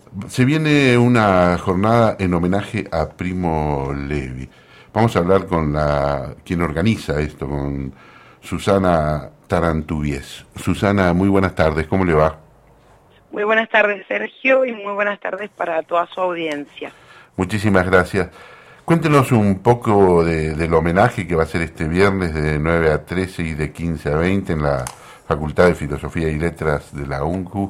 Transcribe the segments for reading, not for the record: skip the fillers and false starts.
Se viene una jornada en homenaje a Primo Levi. Vamos a hablar con quien organiza esto, con Susana Tarantubies. Susana, muy buenas tardes, ¿cómo le va? Muy buenas tardes, Sergio, y muy buenas tardes para toda su audiencia. Muchísimas gracias. Cuéntenos un poco del homenaje que va a ser este viernes de 9 a 13 y de 15 a 20 en la Facultad de Filosofía y Letras de la UNCU,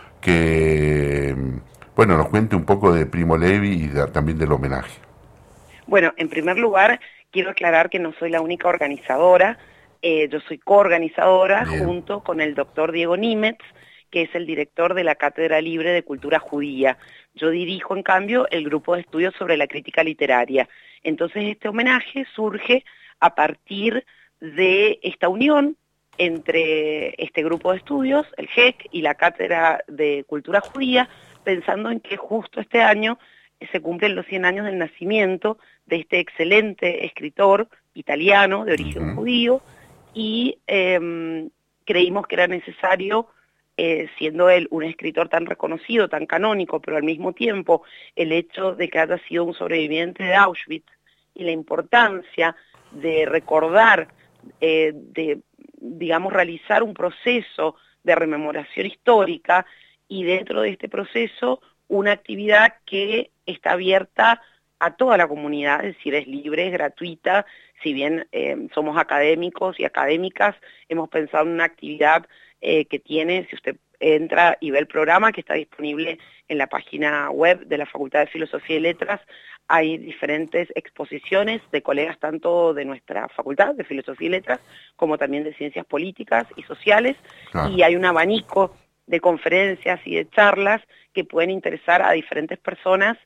que, bueno, nos cuente un poco de Primo Levi y también del homenaje. Bueno, en primer lugar, quiero aclarar que no soy la única organizadora. Yo soy coorganizadora Bien. junto con el doctor Diego Nimetz, que es el director de la Cátedra Libre de Cultura Judía. Yo dirijo, en cambio, el grupo de estudios sobre la crítica literaria. Entonces, este homenaje surge a partir de esta unión entre este grupo de estudios, el GEC y la Cátedra de Cultura Judía, pensando en que justo este año se cumplen los 100 años del nacimiento de este excelente escritor italiano de origen Ujú. judío y creímos que era necesario, siendo él un escritor tan reconocido, tan canónico, pero al mismo tiempo el hecho de que haya sido un sobreviviente de Auschwitz y la importancia de recordar, de, digamos, realizar un proceso de rememoración histórica y dentro de este proceso una actividad que está abierta a toda la comunidad, es decir, es libre, es gratuita. Si bien somos académicos y académicas, hemos pensado en una actividad que tiene, si usted entra y ve el programa que está disponible en la página web de la Facultad de Filosofía y Letras, hay diferentes exposiciones de colegas tanto de nuestra Facultad de Filosofía y Letras como también de Ciencias Políticas y Sociales, Claro. y hay un abanico de conferencias y de charlas que pueden interesar a diferentes personas,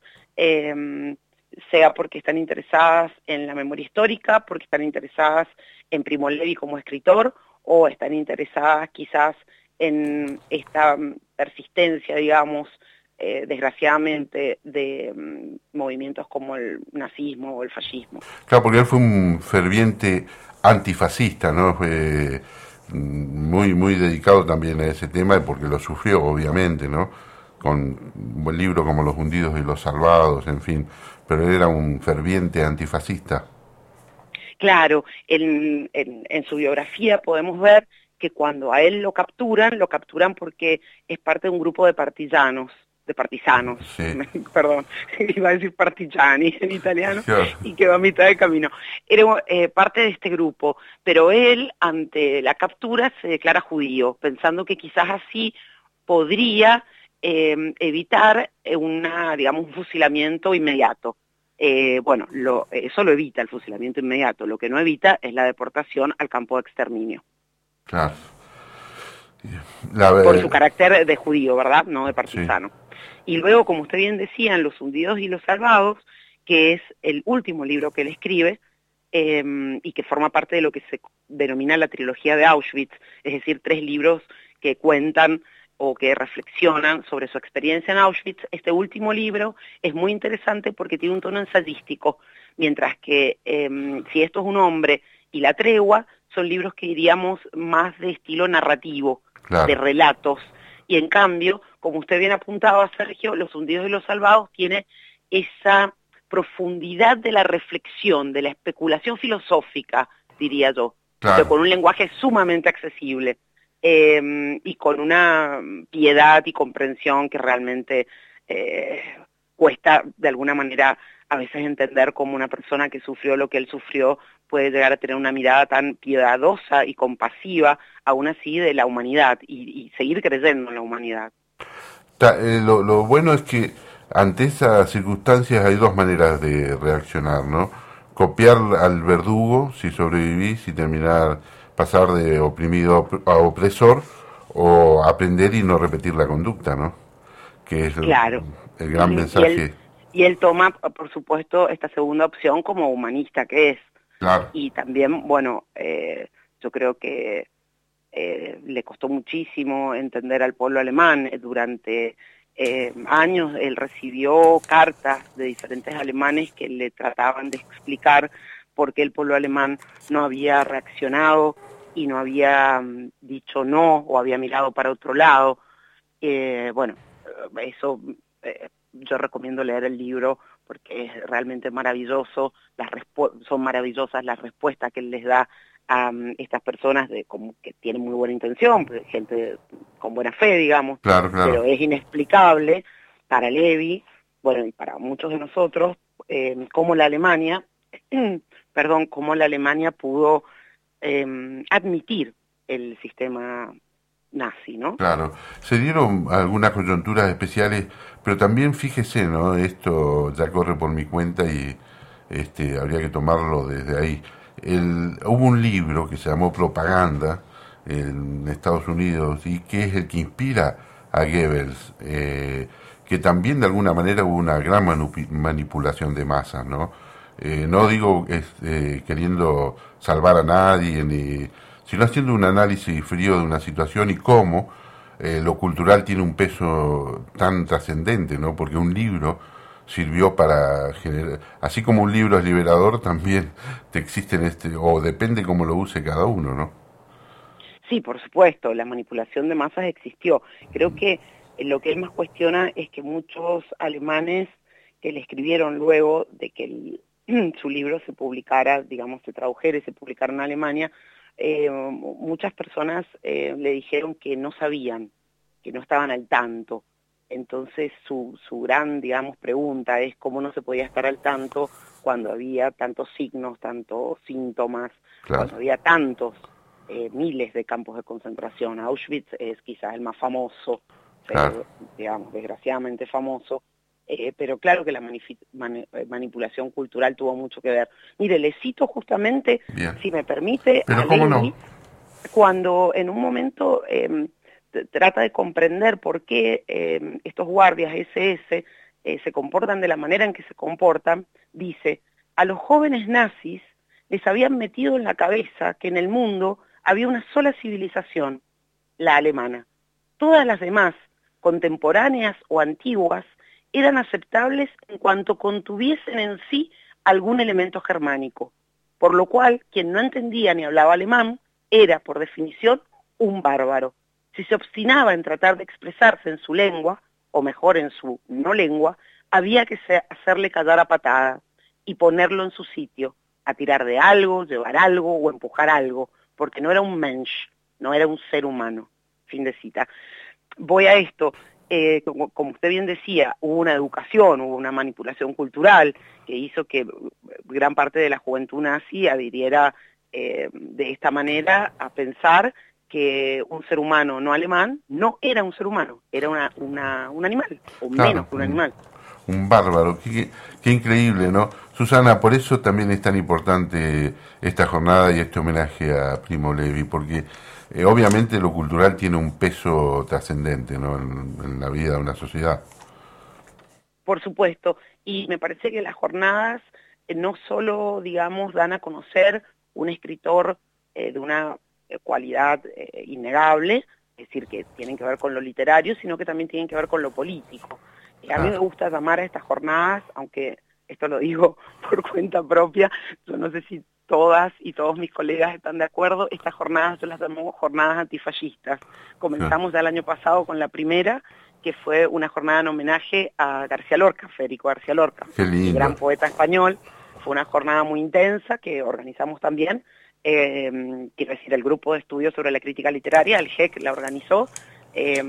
sea porque están interesadas en la memoria histórica, porque están interesadas en Primo Levi como escritor, o están interesadas quizás en esta persistencia, digamos, desgraciadamente, de movimientos como el nazismo o el fascismo. Claro, porque él fue un ferviente antifascista, ¿no? Fue muy dedicado también a ese tema, porque lo sufrió, obviamente, ¿no? Con un buen libro como Los hundidos y los salvados, en fin. Pero él era un ferviente antifascista. Claro, en su biografía podemos ver que cuando a él lo capturan porque es parte de un grupo de partisanos, Sí. perdón, iba a decir partigiani en italiano, Claro. y quedó a mitad de camino. Era parte de este grupo, pero él ante la captura se declara judío, pensando que quizás así podría evitar digamos, un fusilamiento inmediato. Bueno, eso lo evita el fusilamiento inmediato, lo que no evita es la deportación al campo de exterminio, Claro. La, por su carácter de judío, ¿verdad? No de sí. partisano. Y luego, como usted bien decía, en Los hundidos y los salvados, que es el último libro que él escribe, y que forma parte de lo que se denomina la trilogía de Auschwitz, es decir, 3 libros que cuentan o que reflexionan sobre su experiencia en Auschwitz. Este último libro es muy interesante porque tiene un tono ensayístico, mientras que Si esto es un hombre y La tregua son libros que diríamos más de estilo narrativo, de Claro. relatos, y en cambio, como usted bien apuntaba, Sergio, Los hundidos y los salvados tiene esa profundidad de la reflexión, de la especulación filosófica, diría yo, pero Claro. con un lenguaje sumamente accesible, y con una piedad y comprensión que realmente eh, cuesta de alguna manera a veces entender cómo una persona que sufrió lo que él sufrió puede llegar a tener una mirada tan piedadosa y compasiva, aún así, de la humanidad y seguir creyendo en la humanidad. Lo bueno es que ante esas circunstancias hay dos maneras de reaccionar, ¿no? Copiar al verdugo si sobrevivís y terminar, pasar de oprimido a opresor, o aprender y no repetir la conducta, ¿no? Que es Claro. el gran Ujú. Y él, mensaje. y él toma, por supuesto, esta segunda opción como humanista que es. Claro. Y también, bueno, yo creo que le costó muchísimo entender al pueblo alemán. Durante años él recibió cartas de diferentes alemanes que le trataban de explicar por qué el pueblo alemán no había reaccionado y no había dicho no o había mirado para otro lado. Bueno, eso yo recomiendo leer el libro porque es realmente maravilloso, son maravillosas las respuestas que él les da a estas personas como que tienen muy buena intención, gente con buena fe, digamos, Claro, pero claro. es inexplicable para Levi, bueno, y para muchos de nosotros, cómo la Alemania, perdón, cómo la Alemania pudo admitir el sistema nazi, ¿no? Claro, se dieron algunas coyunturas especiales, pero también fíjese, ¿no? Esto ya corre por mi cuenta y habría que tomarlo desde ahí. Hubo un libro que se llamó Propaganda en Estados Unidos y que es el que inspira a Goebbels, que también de alguna manera hubo una gran manipulación de masas, ¿no? No digo queriendo salvar a nadie, sino haciendo un análisis frío de una situación y cómo lo cultural tiene un peso tan trascendente, ¿no? Porque un libro sirvió para generar, así como un libro es liberador, también te existen o depende cómo lo use cada uno, ¿no? Sí, por supuesto, la manipulación de masas existió. Creo que lo que él más cuestiona es que muchos alemanes que le escribieron luego de que su libro se publicara, digamos, se tradujera y se publicara en Alemania, muchas personas le dijeron que no sabían, que no estaban al tanto. Entonces su gran, digamos, pregunta es cómo no se podía estar al tanto cuando había tantos signos, tantos síntomas, Claro, cuando había tantos miles de campos de concentración. Auschwitz es quizás el más famoso, claro. digamos, desgraciadamente famoso, pero claro que la manipulación cultural tuvo mucho que ver. Mire, le cito justamente, Bien. si me permite, a Pero cómo no. Levi, cuando en un momento trata de comprender por qué estos guardias SS se comportan de la manera en que se comportan, dice, a los jóvenes nazis les habían metido en la cabeza que en el mundo había una sola civilización, la alemana. Todas las demás, contemporáneas o antiguas, eran aceptables en cuanto contuviesen en sí algún elemento germánico, por lo cual quien no entendía ni hablaba alemán era, por definición, un bárbaro. Si se obstinaba en tratar de expresarse en su lengua, o mejor en su no lengua, había que hacerle callar a patada y ponerlo en su sitio, a tirar de algo, llevar algo o empujar algo, porque no era un mensch, no era un ser humano. Fin de cita. Voy a esto, como usted bien decía, hubo una educación, hubo una manipulación cultural que hizo que gran parte de la juventud nazi adhiriera de esta manera a pensar que un ser humano no alemán no era un ser humano, era un animal, o menos Claro, que un animal. un bárbaro, qué increíble, ¿no? Susana, por eso también es tan importante esta jornada y este homenaje a Primo Levi, porque obviamente lo cultural tiene un peso trascendente, ¿no? En la vida de una sociedad. Por supuesto, y me parece que las jornadas no solo, digamos, dan a conocer un escritor de una cualidad innegable, es decir, que tienen que ver con lo literario, sino que también tienen que ver con lo político. A mí me Claro, gusta llamar a estas jornadas, aunque esto lo digo por cuenta propia, yo no sé si todas y todos mis colegas están de acuerdo, estas jornadas yo las llamo jornadas antifascistas. claro. Comenzamos ya el año pasado con la primera, que fue una jornada en homenaje a García Lorca, Federico García Lorca, Qué el gran lindo. poeta español. Fue una jornada muy intensa que organizamos también, quiero decir, el grupo de estudios sobre la crítica literaria, el GEC, la organizó, eh,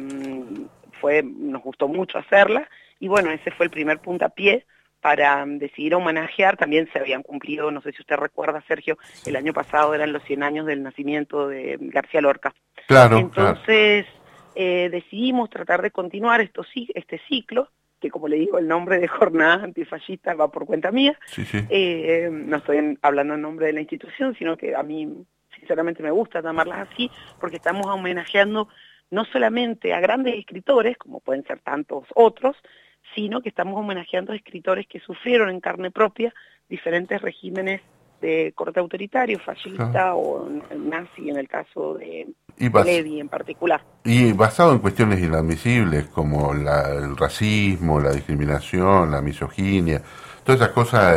nos gustó mucho hacerla, y bueno, ese fue el primer puntapié para decidir homenajear. También se habían cumplido, no sé si usted recuerda, Sergio, el año pasado eran los 100 años del nacimiento de García Lorca. Claro, claro. Entonces, decidimos tratar de continuar este ciclo, que como le digo, el nombre de Jornada Antifascista va por cuenta mía. Sí, sí. No estoy hablando en nombre de la institución, sino que a mí sinceramente me gusta llamarlas así, porque estamos homenajeando no solamente a grandes escritores, como pueden ser tantos otros, sino que estamos homenajeando a escritores que sufrieron en carne propia diferentes regímenes de corte autoritario, Claro. fascista o nazi, en el caso Y, de bas- Levi en particular. y basado en cuestiones inadmisibles como el racismo, la discriminación, la misoginia, todas esas cosas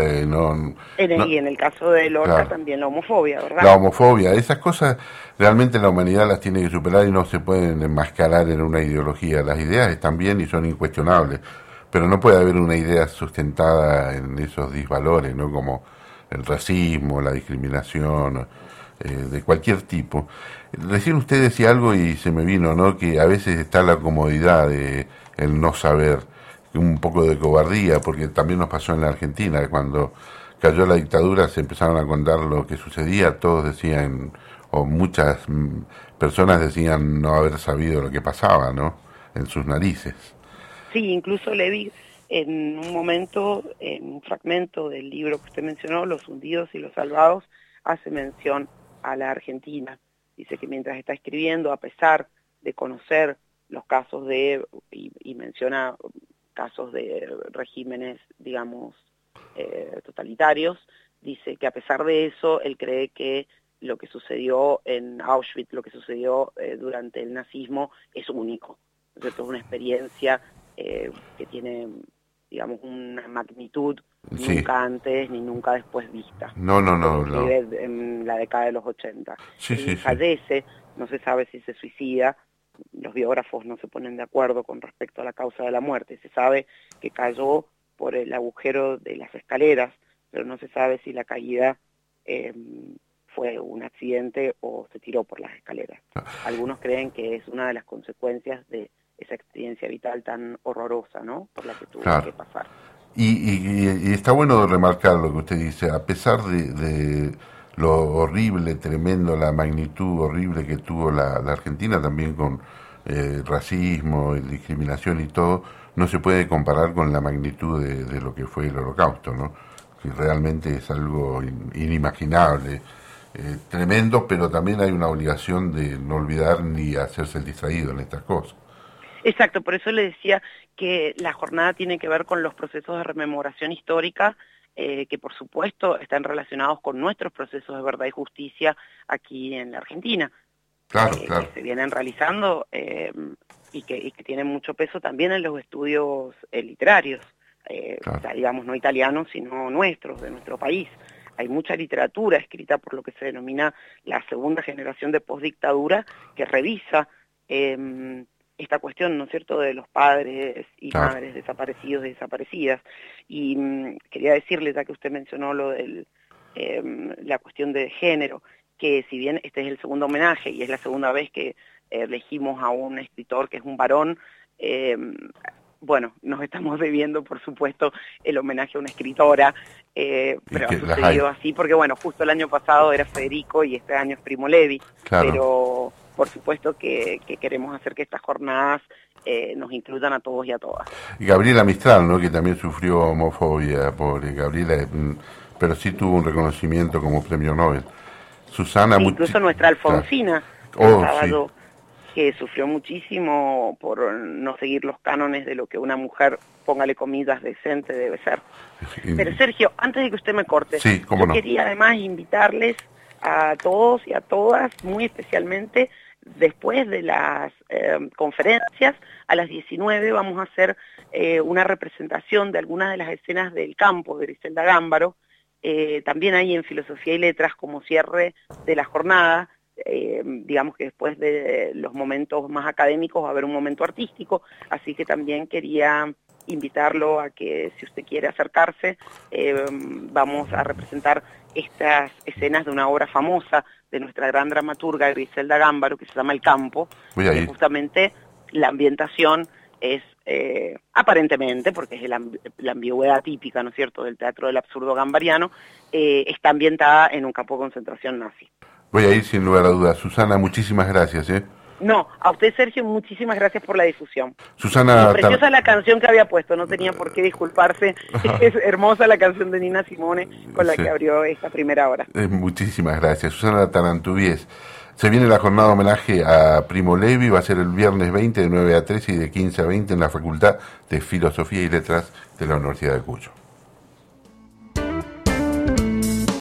Y en el caso de Lorca claro, también la homofobia, ¿verdad? la homofobia, esas cosas realmente la humanidad las tiene que superar y no se pueden enmascarar en una ideología. Las ideas están bien y son incuestionables, pero no puede haber una idea sustentada en esos disvalores, ¿no? Como el racismo, la discriminación, de cualquier tipo. Recién usted decía algo y se me vino, ¿no? Que a veces está la comodidad de el no saber, un poco de cobardía, porque también nos pasó en la Argentina, cuando cayó la dictadura se empezaron a contar lo que sucedía, todos decían, o muchas personas decían no haber sabido lo que pasaba, ¿no? En sus narices. Sí, incluso Levi, en un momento, en un fragmento del libro que usted mencionó, Los hundidos y los salvados, hace mención a la Argentina. Dice que mientras está escribiendo, a pesar de conocer los casos y menciona casos de regímenes, digamos, totalitarios, dice que a pesar de eso, él cree que lo que sucedió en Auschwitz, lo que sucedió durante el nazismo, es único. Entonces, es una experiencia que tiene, digamos, una magnitud Sí. nunca antes ni nunca después vista. No. En la década de los 80. Sí, sí, Él sí. fallece, no se sabe si se suicida, los biógrafos no se ponen de acuerdo con respecto a la causa de la muerte. Se sabe que cayó por el agujero de las escaleras, pero no se sabe si la caída fue un accidente o se tiró por las escaleras. Algunos creen que es una de las consecuencias de esa experiencia vital tan horrorosa, ¿no?, por la que tuvo que pasar. Y está bueno remarcar lo que usted dice, a pesar de lo horrible, tremendo, la magnitud horrible que tuvo la Argentina también con racismo, discriminación y todo, no se puede comparar con la magnitud de lo que fue el Holocausto, ¿no? Que realmente es algo inimaginable, tremendo, pero también hay una obligación de no olvidar ni hacerse el distraído en estas cosas. Exacto, por eso le decía que la jornada tiene que ver con los procesos de rememoración histórica, que por supuesto están relacionados con nuestros procesos de verdad y justicia aquí en la Argentina, Claro. que se vienen realizando y que tienen mucho peso también en los estudios literarios, o sea, digamos, no italianos, sino nuestros, de nuestro país. Hay mucha literatura escrita por lo que se denomina la segunda generación de postdictadura, que revisa esta cuestión, ¿no es cierto?, de los padres y madres desaparecidos y desaparecidas. Y quería decirle, ya que usted mencionó lo de la cuestión de género, que si bien este es el segundo homenaje y es la segunda vez que elegimos a un escritor que es un varón, bueno, nos estamos debiendo, por supuesto, el homenaje a una escritora, pero ha sucedido así porque, bueno, justo el año pasado era Federico y este año es Primo Levi, pero por supuesto que queremos hacer que estas jornadas nos incluyan a todos y a todas. Y Gabriela Mistral, ¿no?, que también sufrió homofobia, pobre Gabriela, pero sí tuvo un reconocimiento como premio Nobel. Susana... Sí, incluso nuestra Alfonsina, sábado, que sufrió muchísimo por no seguir los cánones de lo que una mujer, póngale comillas, decente debe ser. Pero Sergio, antes de que usted me corte, yo quería además invitarles a todos y a todas, muy especialmente después de las conferencias, a las 19 vamos a hacer una representación de algunas de las escenas del campo de Griselda Gámbaro, también ahí en Filosofía y Letras como cierre de la jornada. Digamos que después de los momentos más académicos va a haber un momento artístico, así que también quería invitarlo a que, si usted quiere acercarse, vamos a representar estas escenas de una obra famosa de nuestra gran dramaturga Griselda Gámbaro, que se llama El Campo, que justamente la ambientación es, aparentemente, porque es la ambigüedad típica, ¿no es cierto?, del teatro del absurdo gambariano, está ambientada en un campo de concentración nazi. Voy a ir sin lugar a dudas. Susana, muchísimas gracias. No, a usted, Sergio, muchísimas gracias por la difusión. Susana, preciosa la canción que había puesto, no tenía por qué disculparse. Es hermosa la canción de Nina Simone con la que abrió esta primera hora. Muchísimas gracias. Susana Tarantubies. Se viene la jornada de homenaje a Primo Levi, va a ser el viernes 20 de 9 a 13 y de 15 a 20 en la Facultad de Filosofía y Letras de la Universidad de Cuyo.